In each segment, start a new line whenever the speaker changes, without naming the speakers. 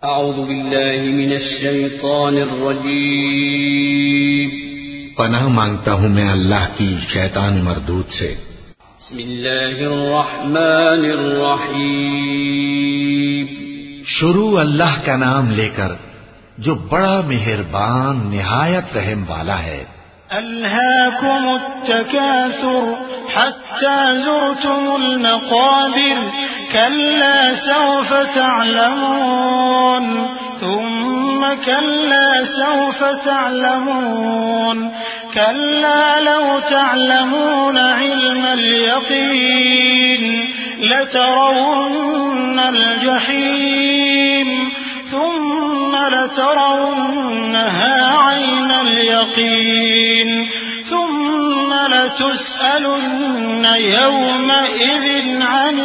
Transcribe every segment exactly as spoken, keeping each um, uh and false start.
اعوذ باللہ من الشیطان الرجیم،
پناہ مانگتا ہوں میں اللہ کی شیطان مردود سے۔
بسم اللہ الرحمن الرحیم،
شروع اللہ کا نام لے کر جو بڑا مہربان نہایت رحم والا ہے۔
ألهاكم التكاثر حتى زرتم المقابر كلا سوف تعلمون ثم كلا سوف تعلمون كلا لو تعلمون علم اليقين لترون الجحيم ثم لترونها عين اليقين ثم لتسألن يومئذ عن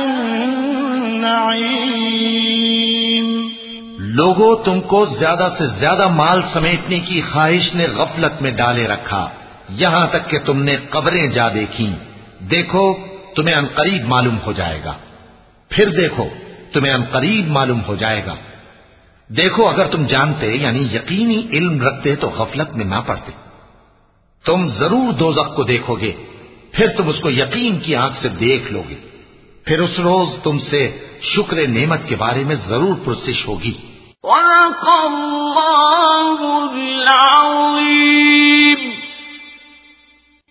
النعيم۔
لوگوں، تم کو زیادہ سے زیادہ مال سمیٹنے کی خواہش نے غفلت میں ڈالے رکھا، یہاں تک کہ تم نے قبریں جا دیکھیں۔ دیکھو تمہیں عنقریب معلوم ہو جائے گا، پھر دیکھو تمہیں عنقریب معلوم ہو جائے گا۔ دیکھو اگر تم جانتے یعنی یقینی علم رکھتے تو غفلت میں نہ پڑتے۔ تم ضرور دوزخ کو دیکھو گے، پھر تم اس کو یقین کی آنکھ سے دیکھ لو گے، پھر اس روز تم سے شکر نعمت کے بارے میں ضرور پرسش ہوگی۔
وَلَقَ اللَّهُ الْعَظِيمُ۔